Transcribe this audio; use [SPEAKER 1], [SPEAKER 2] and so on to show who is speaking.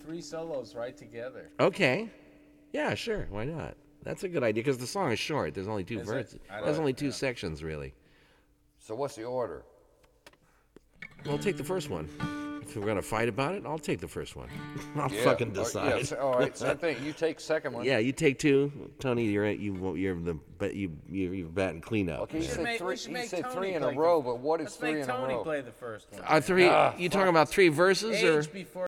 [SPEAKER 1] 3 solos right together.
[SPEAKER 2] Okay. Yeah, sure. Why not? That's a good idea because the song is short. There's only 2
[SPEAKER 1] Is it?
[SPEAKER 2] verses.
[SPEAKER 1] I
[SPEAKER 2] There's
[SPEAKER 1] don't-
[SPEAKER 2] only 2
[SPEAKER 1] yeah.
[SPEAKER 2] sections, really.
[SPEAKER 3] So what's the order?
[SPEAKER 2] I'll take the first one. If we're going to fight about it, I'll take the first one. I'll
[SPEAKER 3] Yeah.
[SPEAKER 2] fucking
[SPEAKER 3] Oh,
[SPEAKER 2] decide.
[SPEAKER 3] yeah, so- all right, same thing. You take second one.
[SPEAKER 2] Yeah, you take 2. Tony, you're batting cleanup.
[SPEAKER 3] Okay, you
[SPEAKER 1] We should
[SPEAKER 3] said
[SPEAKER 1] make- we
[SPEAKER 3] three.
[SPEAKER 1] should
[SPEAKER 3] You
[SPEAKER 1] make
[SPEAKER 3] said
[SPEAKER 1] Tony
[SPEAKER 3] 3 in a
[SPEAKER 1] play
[SPEAKER 3] row,
[SPEAKER 1] the-
[SPEAKER 3] but what is
[SPEAKER 1] Let's
[SPEAKER 3] 3
[SPEAKER 1] make
[SPEAKER 3] in a
[SPEAKER 1] Tony
[SPEAKER 3] row?
[SPEAKER 1] play the first one.
[SPEAKER 2] 3. You talking about 3 verses or?
[SPEAKER 1] Age before